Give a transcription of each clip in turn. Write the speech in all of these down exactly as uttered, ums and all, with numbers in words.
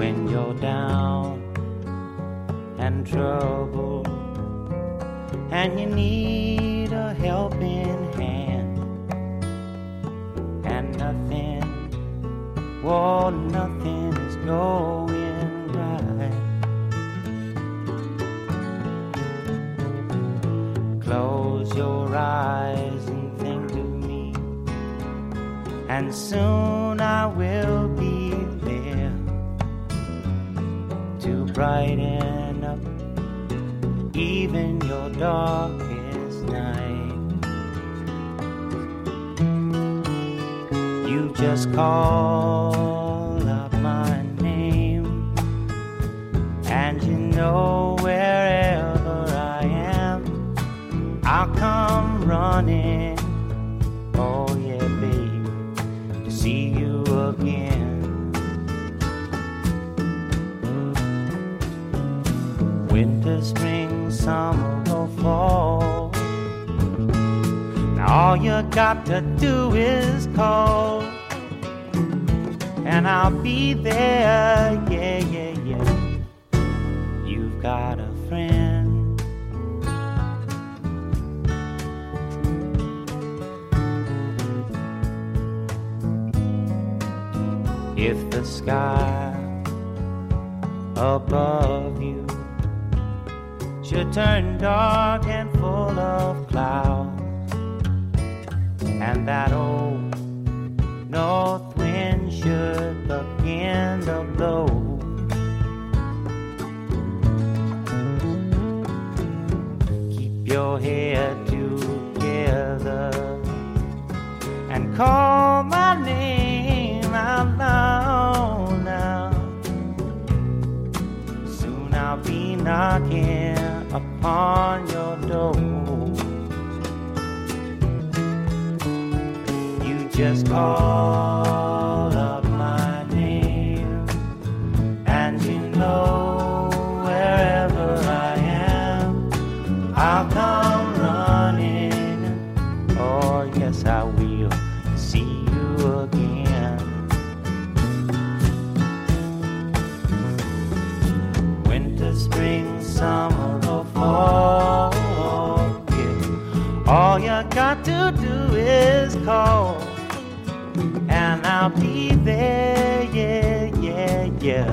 when you're down and troubled and you need a helping hand, and nothing, well, nothing is going right. Close your eyes and think of me, and soon I will be there to brighten up even your darkest night. You just call out my name, and you know wherever I am, I'll come running. Oh yeah, baby, to see you again. Winter, spring, summer or fall, now all you got to do is call, and I'll be there, yeah, yeah, yeah. You've got a friend. If the sky above you should turn dark and full of clouds, and that old north wind should begin to blow, keep your head together and call my name out loud now. Soon I'll be knocking upon your door. You just call up my name, and you know wherever I am, I'll come running. Oh yes, I will see you again. Winter, spring, summer, oh, yeah. All you got to do is call, and I'll be there, yeah, yeah, yeah.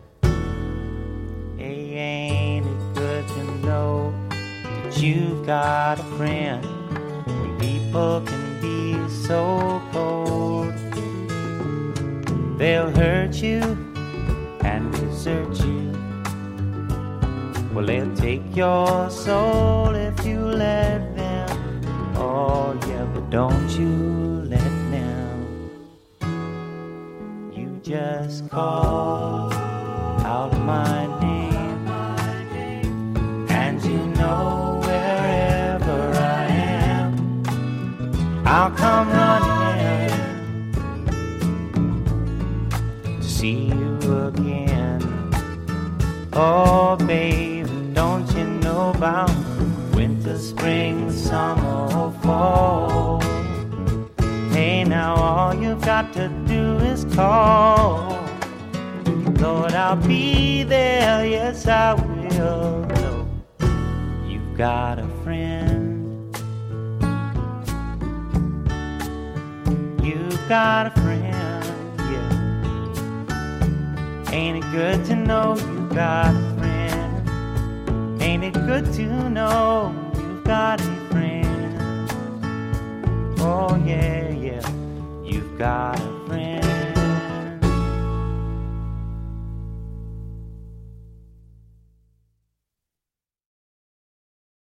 Hey, ain't it good to know that you've got a friend when people can be so cold? They'll hurt you and desert you. Well, they'll take your soul if you let them. Oh, yeah, but don't you let them. You just call out my name, and you know wherever I am, I'll come running to see you again. Oh, baby, don't you know about winter, spring, summer, or fall? Hey, now all you've got to do is call. Lord, I'll be there, yes, I will. No, you've got a friend. You've got a friend, yeah. Ain't it good to know you've got a friend? Ain't it good to know you've got a friend? Oh yeah, yeah, you've got a friend.